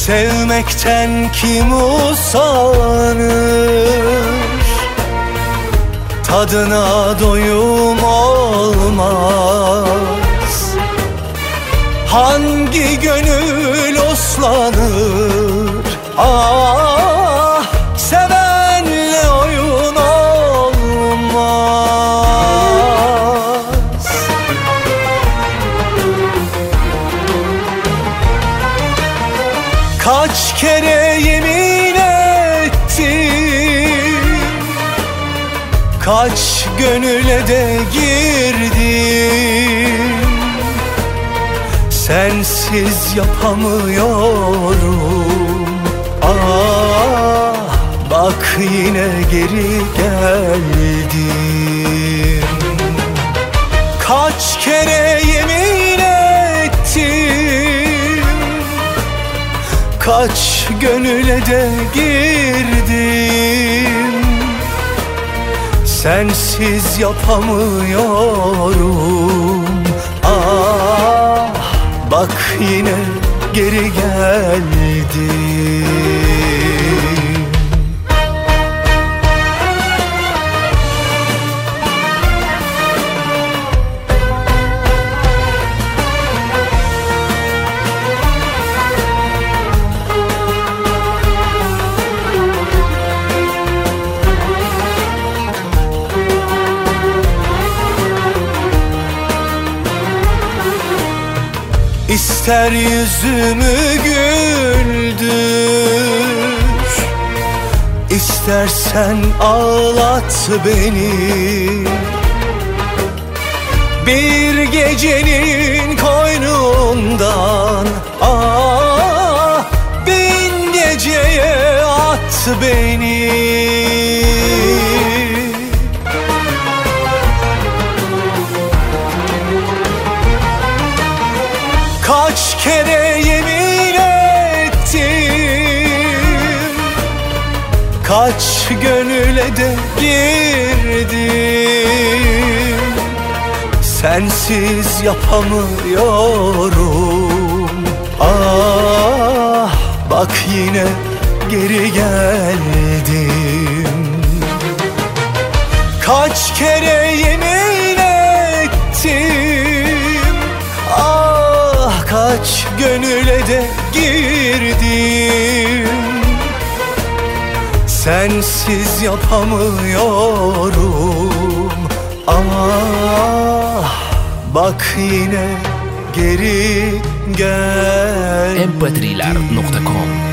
Sevmekten kim usanır? Tadına doyum olmaz. Hangi gönül uslanır? Ah, sevenle oyun olmaz. Kaç kere yemin ettim, kaç gönüle de girdim. Sensiz yapamıyorum. Ah, bak yine geri geldim. Kaç kere yemin ettim, kaç gönüle de girdim. Sensiz yapamıyorum. Ah, bak yine geri geldim. İster yüzümü güldür, İstersen ağlat beni. Bir gecenin koynundan ah, bin geceye at beni. Kaç kere yemin ettim, kaç gönüle de girdim. Sensiz yapamıyorum. Ah, bak yine geri geldim. Kaç kere yemin ettim, ah, kaç gönüle de girdim. Sensiz yapamıyorum. Ah, bak yine geri geldim. mp3lar.com